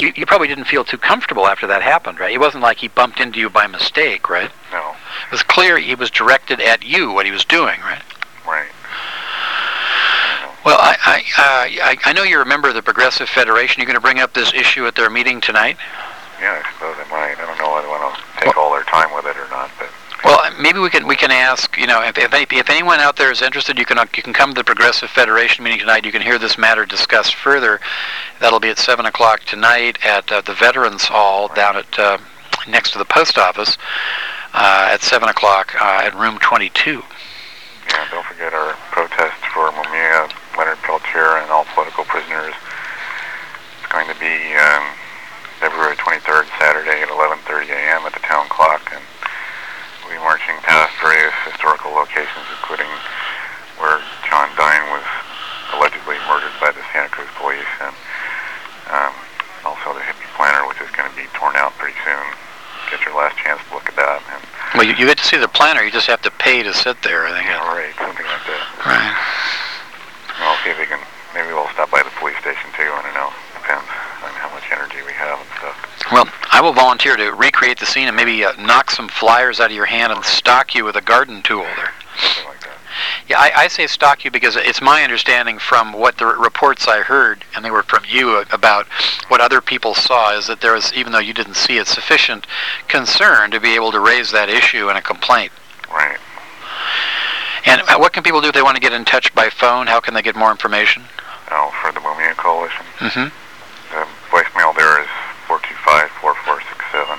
You probably didn't feel too comfortable after that happened, right? It wasn't like he bumped into you by mistake, right? No. It was clear he was directed at you, what he was doing, right? Right. Well, I know you're a member of the Progressive Federation. You're going to bring up this issue at their meeting tonight? Yeah, I suppose I might. I don't know whether I want to take all their time with it or not, but... Well, maybe we can ask, if anyone out there is interested, you can come to the Progressive Federation meeting tonight. You can hear this matter discussed further. That'll be at 7 o'clock tonight at the Veterans Hall down at next to the post office at 7 o'clock at room 22. Yeah, don't forget our protest for Mumia, Leonard Peltier, and all political prisoners. It's going to be February 23rd, Saturday at 11:30 a.m. at the town clock, and we'll be marching past various historical locations, including where John Dine was allegedly murdered by the Santa Cruz police, and also the hippie planter, which is going to be torn out pretty soon. Get your last chance to look at that. And well, you get to see the planter. You just have to pay to sit there, I think. Yeah, right, something like that. Right. I'll see if we can. Maybe we'll stop by the police station too. I don't know. Depends on how much energy we have and stuff. Well, I will volunteer to recreate the scene and maybe knock some flyers out of your hand and stalk you with a garden tool there. Something like that. Yeah, I say stalk you because it's my understanding from what the reports I heard, and they were from you, about what other people saw, is that there was, even though you didn't see it, sufficient concern to be able to raise that issue in a complaint. Right. And what can people do if they want to get in touch by phone? How can they get more information? Oh, for the Mumia Coalition? Mm-hmm. The voicemail there is 425-4467.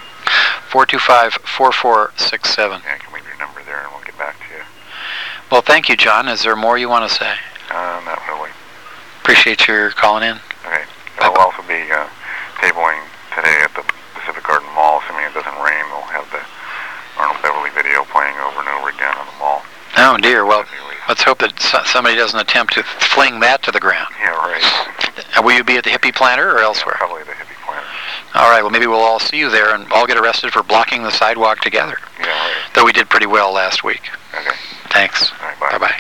425-4467. Yeah, you can leave your number there and we'll get back to you. Well, thank you, John. Is there more you want to say? Not really. Appreciate your calling in. Okay. I'll also be tabling today at the Pacific Garden Mall. Assuming it doesn't rain, we'll have the Arnold Beverly video playing over and over again on the mall. Oh, dear. Well, let's hope that somebody doesn't attempt to fling that to the ground. Yeah, right. Will you be at the hippie planter or elsewhere? Yeah, probably the hippie planter. All right. Well, maybe we'll all see you there and all get arrested for blocking the sidewalk together. Yeah, right. Though we did pretty well last week. Okay. Thanks. All right, bye. Bye-bye.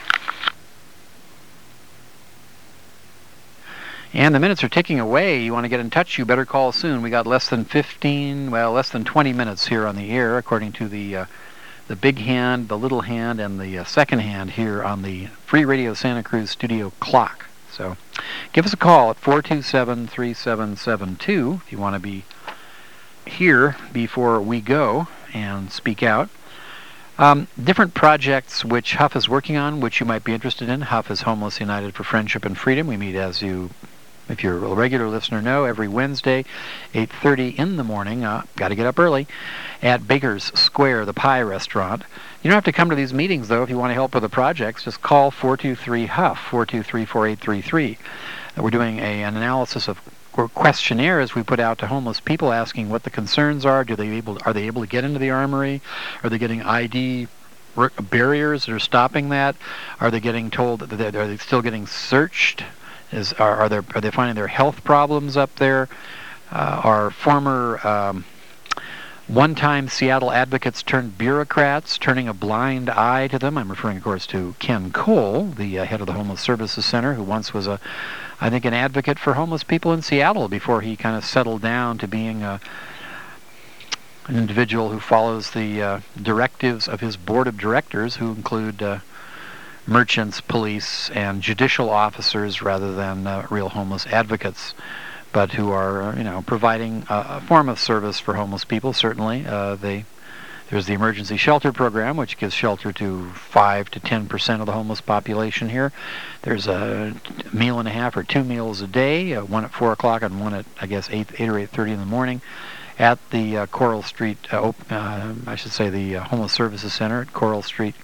And the minutes are ticking away. You want to get in touch, you better call soon. We got less than 20 minutes here on the air, according to the big hand, the little hand, and the second hand here on the Free Radio Santa Cruz studio clock. So give us a call at 427-3772 if you want to be here before we go and speak out. Different projects which Huff is working on, which you might be interested in. Huff is Homeless United for Friendship and Freedom. We meet, as you, if you're a regular listener, know, every Wednesday, 8:30 in the morning. Got to get up early at Baker's Square, the Pie Restaurant. You don't have to come to these meetings, though. If you want to help with the projects, just call 423-HUFF, 423-4833. We're doing an analysis of questionnaires we put out to homeless people, asking what the concerns are. Are they able to get into the armory? Are they getting ID barriers that are stopping that? Are they getting told that are they still getting searched? Are they finding their health problems up there? Are former one-time Seattle advocates turned bureaucrats turning a blind eye to them? I'm referring, of course, to Ken Cole, the head of the Homeless Services Center, who once was I think an advocate for homeless people in Seattle before he kind of settled down to being an individual who follows the directives of his board of directors, who include merchants, police, and judicial officers rather than real homeless advocates, but who are, providing a form of service for homeless people. Certainly, there's the emergency shelter program, which gives shelter to 5 to 10% of the homeless population here. There's a meal and a half or 2 meals a day, one at 4 o'clock and one at, I guess, 8 or 8:30 in the morning at the Coral Street, the Homeless Services Center at Coral Street.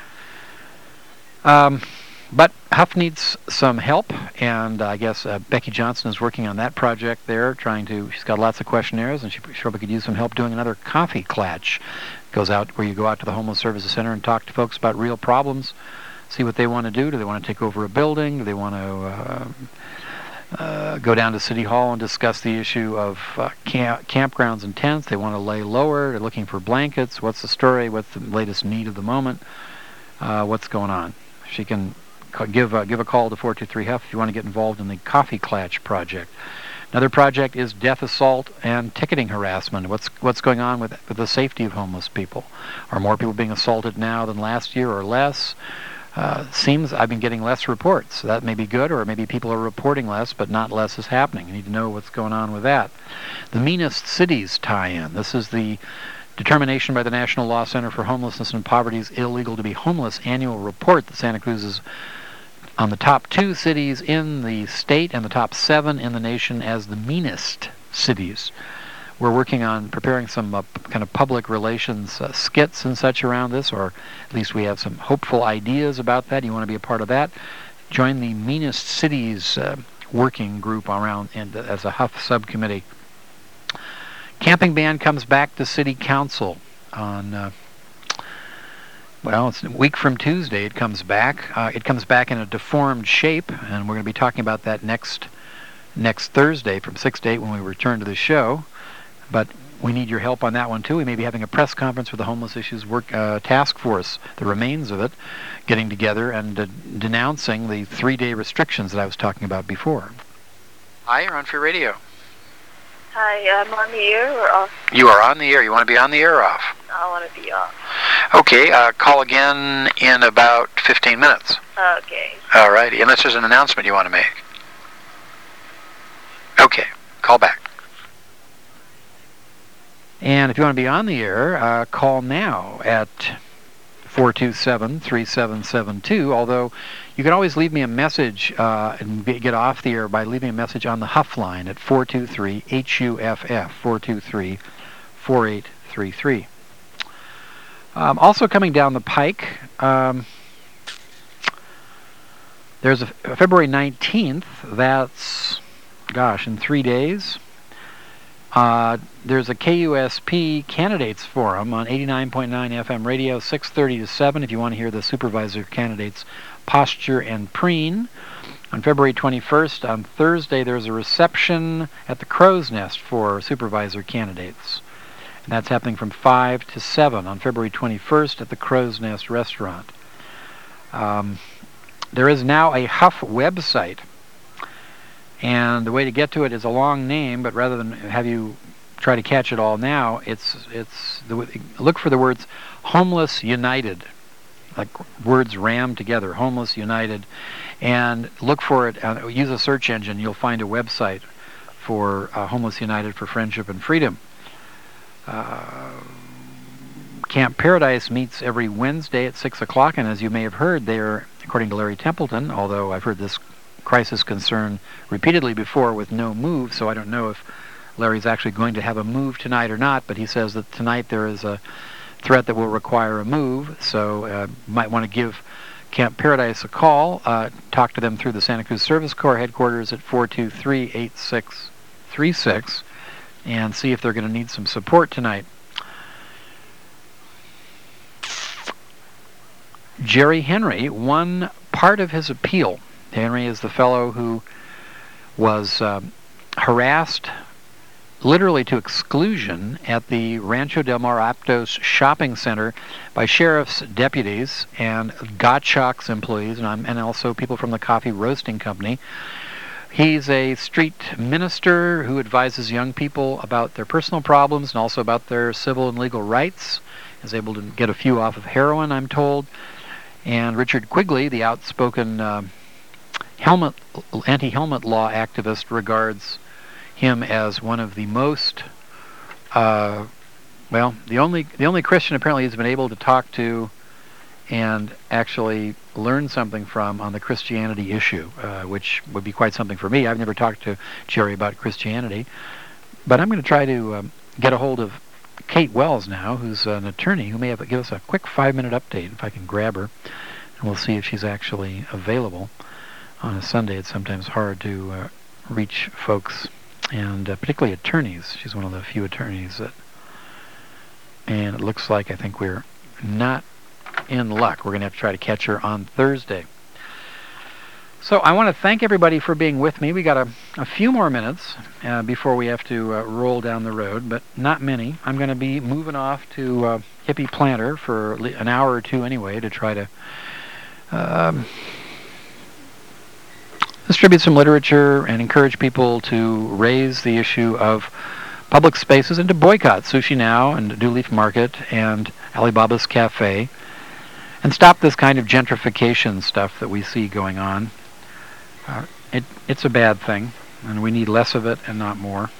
But Huff needs some help, and I guess Becky Johnson is working on that project there, she's got lots of questionnaires, and she probably could use some help doing another coffee klatch. Goes out where you go out to the Homeless Services Center and talk to folks about real problems, see what they want to do. Do they want to take over a building? Do they want to go down to City Hall and discuss the issue of campgrounds and tents? They want to lay lower. They're looking for blankets. What's the story? What's the latest need of the moment? What's going on? She can give a call to 423-HUFF if you want to get involved in the Coffee Klatch project. Another project is death assault and ticketing harassment. What's going on with the safety of homeless people? Are more people being assaulted now than last year or less? Seems I've been getting less reports. So that may be good, or maybe people are reporting less, but not less is happening. You need to know what's going on with that. The Meanest Cities tie-in. This is the determination by the National Law Center for Homelessness and Poverty's Illegal to be Homeless annual report that Santa Cruz is on the top 2 cities in the state and the top 7 in the nation as the meanest cities. We're working on preparing some kind of public relations skits and such around this, or at least we have some hopeful ideas about that. You want to be a part of that? Join the Meanest Cities working group around as a Huff subcommittee. Camping ban comes back to City Council on, it's a week from Tuesday it comes back. It comes back in a deformed shape, and we're going to be talking about that next Thursday from 6 to 8 when we return to the show. But we need your help on that one too. We may be having a press conference with the Homeless Issues Task Force, the remains of it, getting together and denouncing the 3-day restrictions that I was talking about before. Hi, you're on Free Radio. Hi, I'm on the air or off? You are on the air. You want to be on the air or off? I want to be off. Okay, call again in about 15 minutes. Okay. All righty, unless there's an announcement you want to make. Okay, call back. And if you want to be on the air, call now at 427-3772, although you can always leave me a message and get off the air by leaving a message on the Huff line at 423-HUFF, 423-4833. Also coming down the pike, there's a February 19th, that's, in 3 days. There's a KUSP Candidates Forum on 89.9 FM radio, 6:30 to 7, if you want to hear the supervisor candidates posture and preen. On February 21st, on Thursday, there's a reception at the Crow's Nest for supervisor candidates. And that's happening from 5 to 7 on February 21st at the Crow's Nest restaurant. There is now a Huff website. And the way to get to it is a long name, but rather than have you try to catch it all now, look for the words Homeless United, like words rammed together, Homeless United, and look for it. Use a search engine. You'll find a website for Homeless United for Friendship and Freedom. Camp Paradise meets every Wednesday at 6 o'clock, and as you may have heard, they are, according to Larry Templeton, although I've heard this crisis concern repeatedly before with no move, so I don't know if Larry's actually going to have a move tonight or not, but he says that tonight there is a threat that will require a move, so you might want to give Camp Paradise a call. Talk to them through the Santa Cruz Service Corps headquarters at 423-8636 and see if they're going to need some support tonight. Jerry Henry won part of his appeal. Henry is the fellow who was harassed literally to exclusion at the Rancho del Mar Aptos shopping center by sheriff's deputies and Gottschalk's employees and also people from the coffee roasting company. He's a street minister who advises young people about their personal problems and also about their civil and legal rights. Is able to get a few off of heroin, I'm told. And Richard Quigley, the outspoken anti-helmet law activist, regards him as one of the most, the only Christian apparently he's been able to talk to and actually learn something from on the Christianity issue, which would be quite something for me. I've never talked to Jerry about Christianity, but I'm going to try to get a hold of Kate Wells now, who's an attorney who may give us a quick 5-minute update if I can grab her, and we'll see if she's actually available. On a Sunday, it's sometimes hard to reach folks, and particularly attorneys. She's one of the few attorneys and it looks like I think we're not in luck. We're going to have to try to catch her on Thursday. So I want to thank everybody for being with me. We got a few more minutes before we have to roll down the road, but not many. I'm going to be moving off to Hippie Planter for an hour or two anyway to try to distribute some literature and encourage people to raise the issue of public spaces and to boycott Sushi Now and Dew Leaf Market and Alibaba's Cafe and stop this kind of gentrification stuff that we see going on. It's a bad thing, and we need less of it and not more.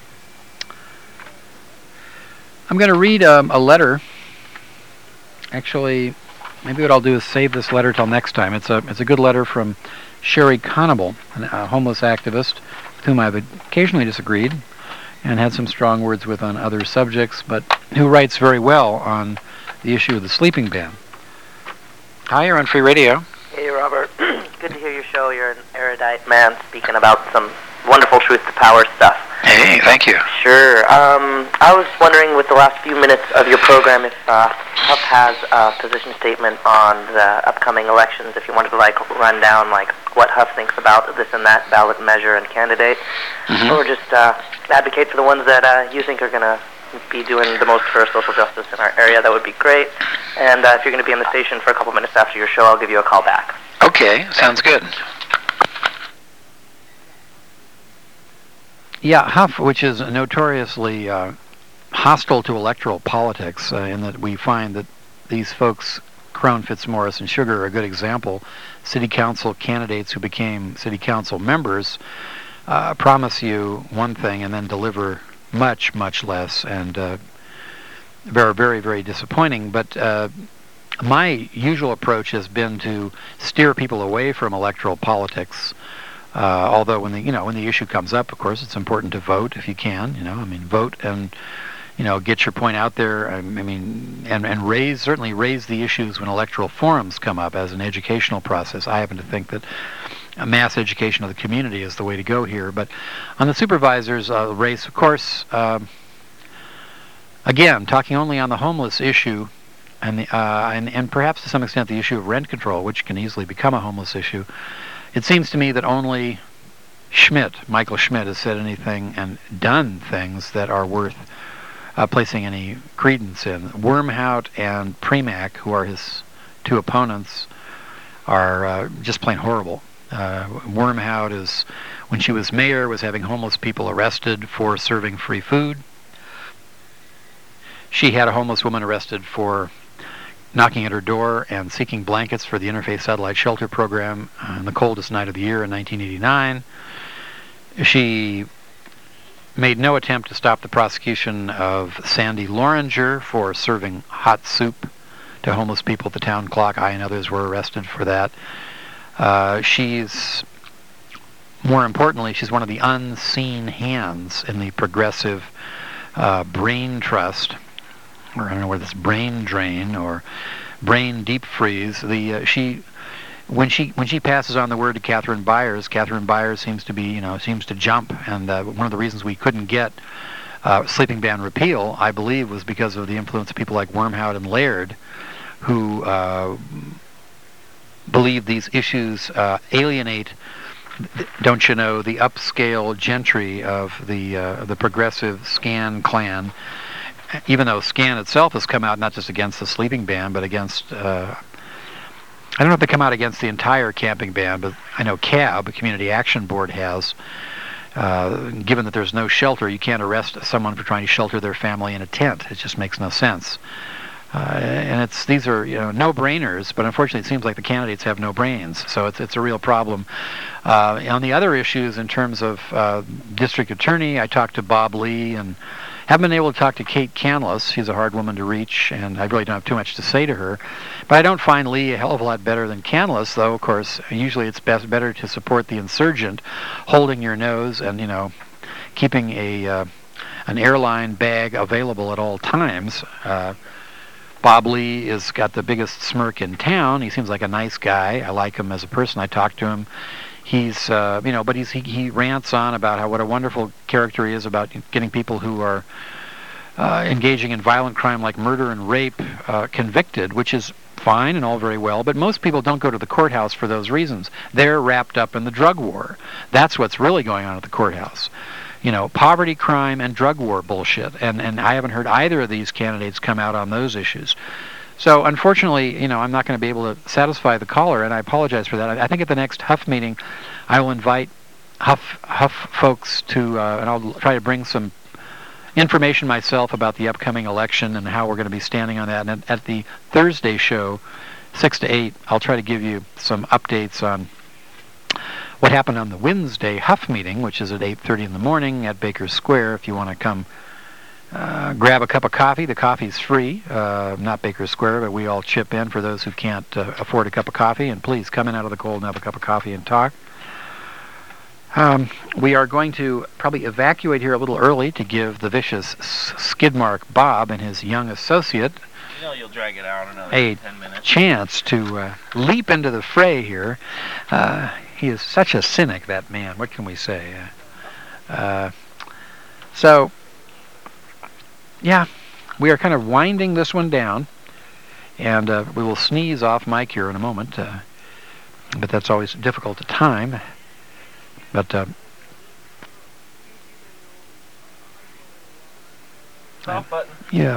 I'm going to read a letter. Actually, maybe what I'll do is save this letter till next time. It's a good letter from Sherry Conable, a homeless activist with whom I've occasionally disagreed and had some strong words with on other subjects, but who writes very well on the issue of the sleeping ban. Hi, you're on Free Radio. Hey, Robert. Good to hear your show. You're an erudite man speaking about some wonderful truth to power stuff. Hey, thank you. Sure. I was wondering with the last few minutes of your program if Huff has a position statement on the upcoming elections, if you wanted to run down what Huff thinks about this and that ballot measure and candidate, or just advocate for the ones that you think are going to be doing the most for social justice in our area. That would be great. And if you're going to be in the station for a couple minutes after your show, I'll give you a call back. Okay, sounds good. Yeah, Huff, which is notoriously hostile to electoral politics, in that we find that these folks, Crone, Fitzmaurice, and Sugar, are a good example. City council candidates who became city council members promise you one thing and then deliver much, much less, and very, very, very disappointing. But my usual approach has been to steer people away from electoral politics. Although when the issue comes up, of course, it's important to vote if you can. Vote and get your point out there. And certainly raise the issues when electoral forums come up as an educational process. I happen to think that a mass education of the community is the way to go here. But on the supervisor's race, of course, again, talking only on the homeless issue, and perhaps to some extent the issue of rent control, which can easily become a homeless issue. It seems to me that only Michael Schmidt, has said anything and done things that are worth placing any credence in. Wormhout and Premack, who are his two opponents, are just plain horrible. Wormhout when she was mayor, was having homeless people arrested for serving free food. She had a homeless woman arrested for knocking at her door and seeking blankets for the Interfaith Satellite Shelter Program on the coldest night of the year in 1989. She made no attempt to stop the prosecution of Sandy Loringer for serving hot soup to homeless people at the town clock. I and others were arrested for that. More importantly, she's one of the unseen hands in the progressive brain trust, or I don't know whether it's brain drain or brain deep freeze. When she passes on the word to Catherine Byers seems to jump. And one of the reasons we couldn't get sleeping ban repeal, I believe, was because of the influence of people like Wormhout and Laird, who believe these issues alienate, don't you know, the upscale gentry of the progressive Scan clan. Even though Scan itself has come out not just against the sleeping ban, but against, I don't know if they come out against the entire camping ban, but I know CAB, Community Action Board, has. Given that there's no shelter, you can't arrest someone for trying to shelter their family in a tent. It just makes no sense. And these are no-brainers, but unfortunately it seems like the candidates have no brains, so it's a real problem. On the other issues, in terms of district attorney, I talked to Bob Lee and haven't been able to talk to Kate Canlis. She's a hard woman to reach, and I really don't have too much to say to her. But I don't find Lee a hell of a lot better than Canlis, though, of course, usually it's better to support the insurgent, holding your nose and, keeping an airline bag available at all times. Bob Lee has got the biggest smirk in town. He seems like a nice guy. I like him as a person. I talk to him. He's, but he rants on about what a wonderful character he is about getting people who are engaging in violent crime like murder and rape convicted, which is fine and all very well, but most people don't go to the courthouse for those reasons. They're wrapped up in the drug war. That's what's really going on at the courthouse. Poverty, crime, and drug war bullshit. And I haven't heard either of these candidates come out on those issues. So unfortunately, I'm not going to be able to satisfy the caller, and I apologize for that. I think at the next Huff meeting, I will invite Huff folks to, and I'll try to bring some information myself about the upcoming election and how we're going to be standing on that. And at the Thursday show, 6 to 8, I'll try to give you some updates on what happened on the Wednesday Huff meeting, which is at 8:30 in the morning at Baker Square. If you want to come grab a cup of coffee, the coffee's free, not Baker Square, but we all chip in for those who can't afford a cup of coffee. And please come in out of the cold and have a cup of coffee and talk. We are going to probably evacuate here a little early to give the vicious Skidmark Bob and his young associate You'll drag it out another a 10 minutes. chance to leap into the fray here. He is such a cynic, that man. What can we say? So, yeah, we are kind of winding this one down, and we will sneeze off mic here in a moment, but that's always difficult to time. But Stop button. yeah,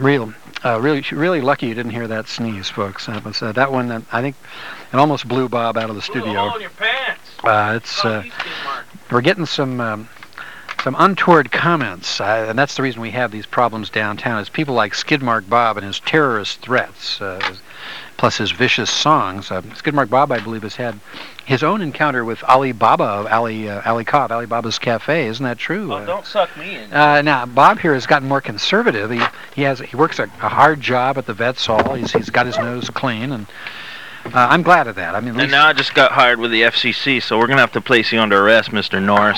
really lucky you didn't hear that sneeze, folks. That was that one that I think it almost blew Bob out of the Blew a studio. hole in your pants. It's Stop you, Skidmark. we're getting some untoward comments, and that's the reason we have these problems downtown. Is people like Skidmark Bob and his terrorist threats, plus his vicious songs. Skidmark Bob, I believe, has had his own encounter with Ali Cobb, Alibaba's Cafe. Isn't that true? Oh, don't suck me in. Now, Bob here has gotten more conservative. He works a hard job at the Vets Hall. He's got his nose clean, and I'm glad of that. I mean, at And least now I just got hired with the FCC, so we're going to have to place you under arrest, Mr. Norris.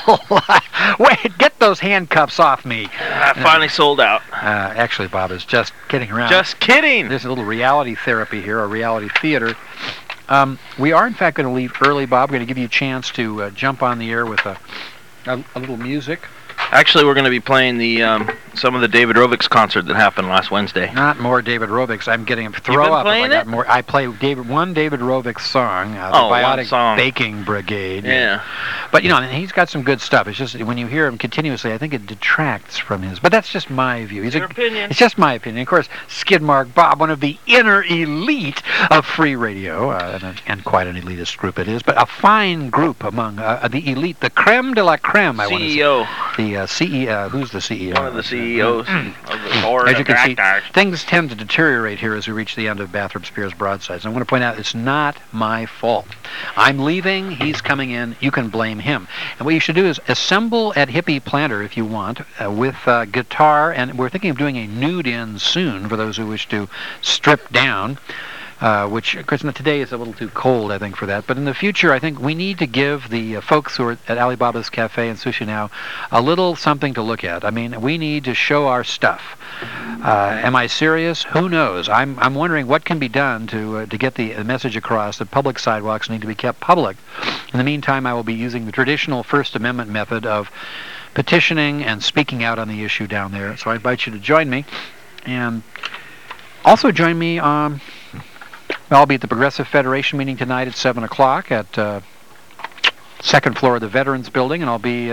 wait, get those handcuffs off me. I finally sold out. Actually, Bob is just kidding around. Just kidding. There's a little reality therapy here, or reality theater. We are, in fact, going to leave early, Bob. We're going to give you a chance to jump on the air with a little music. Actually, we're going to be playing the some of the David Rovics concert that happened last Wednesday. Not more David Rovics. I'm getting him to throw You've been up. playing if I got it? more. I play one David Rovics song, the Oh, one Biotic song. Baking Brigade. Yeah. But you know, and he's got some good stuff. It's just when you hear him continuously, I think it detracts from his. But that's just my view. Your opinion. It's just my opinion. Of course, Skidmark Bob, one of the inner elite of free radio, and quite an elitist group it is, but a fine group among the elite, the creme de la creme. I want to say. CEO. The CEO. Who's the CEO? One of the CEOs of the board As you of can see, directors. things tend to deteriorate here as we reach the end of Bathroom Spears Broadsides. I want to point out it's not my fault. I'm leaving, he's coming in, you can blame him. And what you should do is assemble at Hippie Planter if you want, with guitar, and we're thinking of doing a nude-in soon for those who wish to strip down. Which, of course, today is a little too cold, I think, for that. But in the future, I think we need to give the folks who are at Alibaba's Cafe and Sushi Now a little something to look at. I mean, we need to show our stuff. Am I serious? Who knows? I'm wondering what can be done to get the message across that public sidewalks need to be kept public. In the meantime, I will be using the traditional First Amendment method of petitioning and speaking out on the issue down there. So I invite you to join me. And also join me on... I'll be at the Progressive Federation meeting tonight at 7 o'clock at second floor of the Veterans Building, and I'll be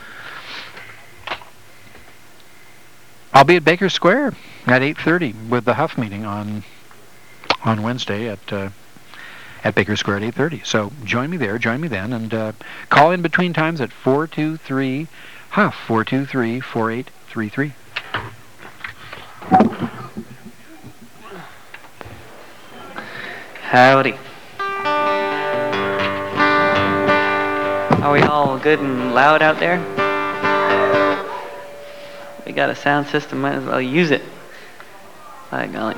at Baker Square at 8:30 with the Huff meeting on Wednesday at Baker Square at 8:30. So join me there, join me then, and call in between times at 423 Huff 423-4833. Howdy. Are we all good and loud out there? We got a sound system, might as well use it. By golly.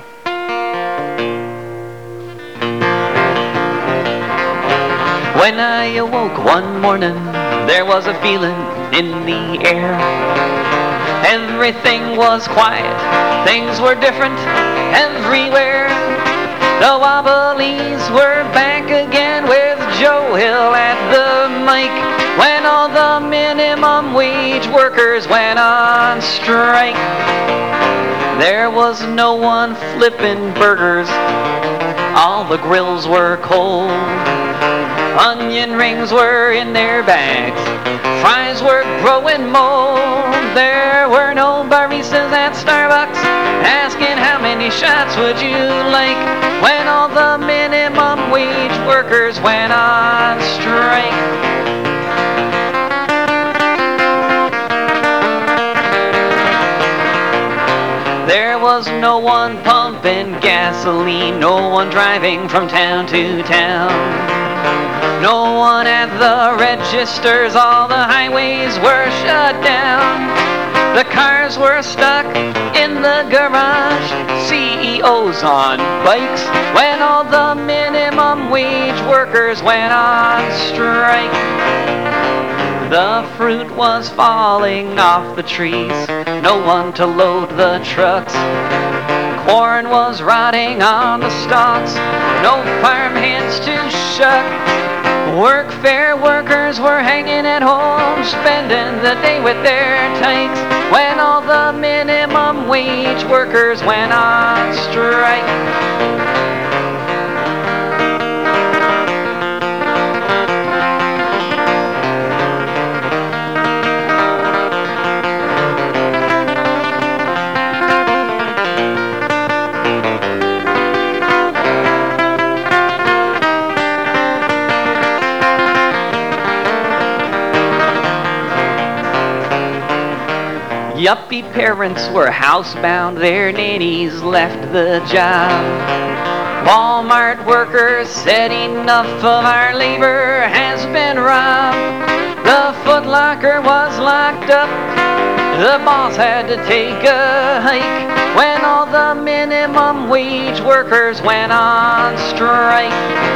When I awoke one morning, there was a feeling in the air. Everything was quiet, things were different everywhere. The Wobblies were back again with Joe Hill at the mic when all the minimum wage workers went on strike. There was no one flipping burgers, all the grills were cold. Onion rings were in their bags, fries were growing mold. There were no baristas at Starbucks asking how many shots would you like when all the minimum wage workers went on strike. was no one pumping gasoline, no one driving from town to town. No one at the registers, all the highways were shut down. The cars were stuck in the garage, CEOs on bikes, when all the minimum wage workers went on strike. The fruit was falling off the trees, no one to load the trucks. Corn was rotting on the stalks, no farm hands to shuck. Workfare workers were hanging at home, spending the day with their tykes, when all the minimum wage workers went on strike. Yuppie parents were housebound, their nannies left the job. Walmart workers said enough of our labor has been robbed. The Foot Locker was locked up, the boss had to take a hike, when all the minimum wage workers went on strike.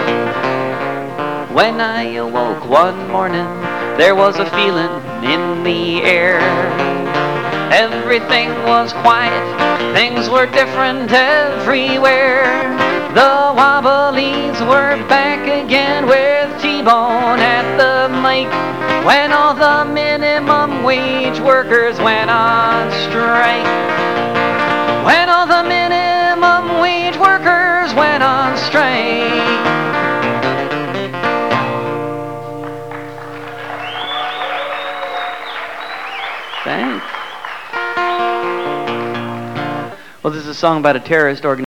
When I awoke one morning, there was a feeling in the air. Everything was quiet, things were different everywhere. The Wobblies were back again with T-Bone at the mic, when all the minimum wage workers went on strike. When all the minimum wage workers went on strike. Thanks. Well, this is a song about a terrorist organization.